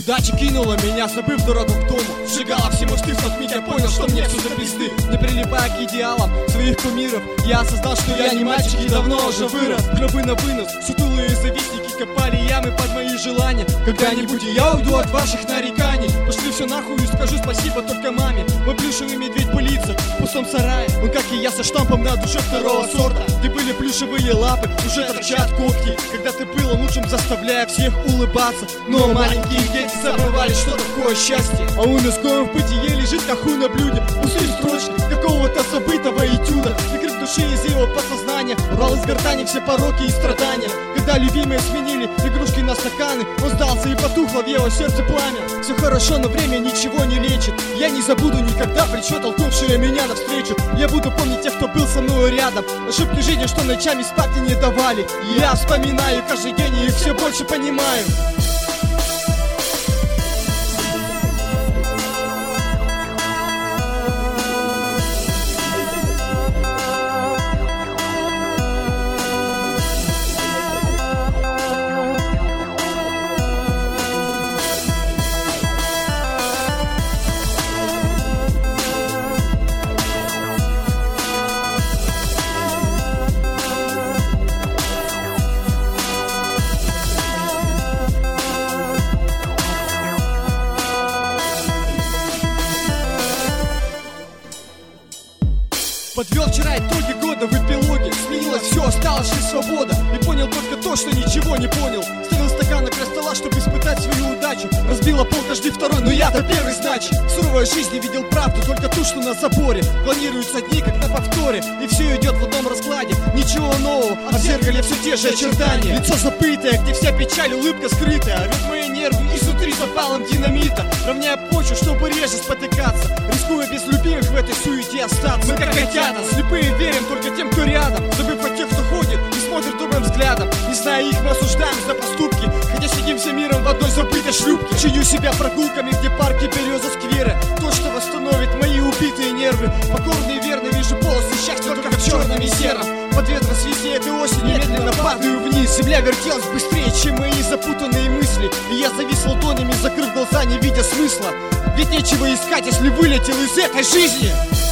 Удача кинула меня, забыв дорогу к дому. Сжигала все мосты, в тот миг я понял, что мне все за пизды. Не прилипая к идеалам своих кумиров, я осознал, что я не мальчик и давно уже вырос. Гробы на вынос, сутулые завистники копали ямы под мои желания. Когда-нибудь я уйду от ваших нареканий. Пошли все нахуй и скажу спасибо только маме. Мой плюшевый медведь пылится в пустом сарае. Он, как и я, со штампом на душе второго сорта. Где были плюшевые лапы, уже торчат когти. Когда ты был лучшим, заставляя всех улыбаться. Но маленькие дети забывали, что такое счастье. А у изгоев бытие лежит на хуй на блюде. Пустые строчки какого-то забытого этюда. Игры в душе из его подсознания. Рвал из гортани все пороки и страдания. Когда любимые сменили игрушки на стаканы, он сдался и потухло в его сердце пламя. Все хорошо, но время ничего не лечит. Я не забуду никогда плечо, толкнувшее меня навстречу. Я буду помнить тех, кто был со мной рядом. Ошибки жизни, что ночами спать не давали. Я вспоминаю каждый день и их все больше понимаю. Подвел вчера итоги года в эпилоге. Сменилось все, осталась лишь свобода. И понял только то, что ничего не понял. Ставил стакан на край стола, чтобы испытать свою удачу. Разбила пол каждый второй, но я-то первый, значит. В суровой жизни видел правду, только ту, что на заборе. Планируются дни, как на повторе. И все идет в одном раскладе. Ничего нового, а в зеркале все те же очертания. Лицо забытое, где вся печаль, улыбка скрытая. Ведь мои нервы изнутри запалом динамита. Равняя почву, чтобы реже спотыкаться. Рискуя без любимых в этой суете остаться. Мы как котята, слепые верим только тем, кто рядом. Забыв о тех, кто ходит и смотрит добрым взглядом. Не зная их, мы осуждаем за поступки. Хотя сидим всем миром в одной забытой шлюпке. Чиню себя прогулками, где парки, березы, скверы. То, что восстановит мои убитые нервы. Покорный и верный вижу полосы счастья только в черном и сером. Под ветром свистеет и осень, медленно падаю вниз. Земля вертелась быстрее, чем мои запутанные мысли. И я завис ладонями, закрыв глаза, не видя смысла. Ведь нечего искать, если вылетел из этой жизни.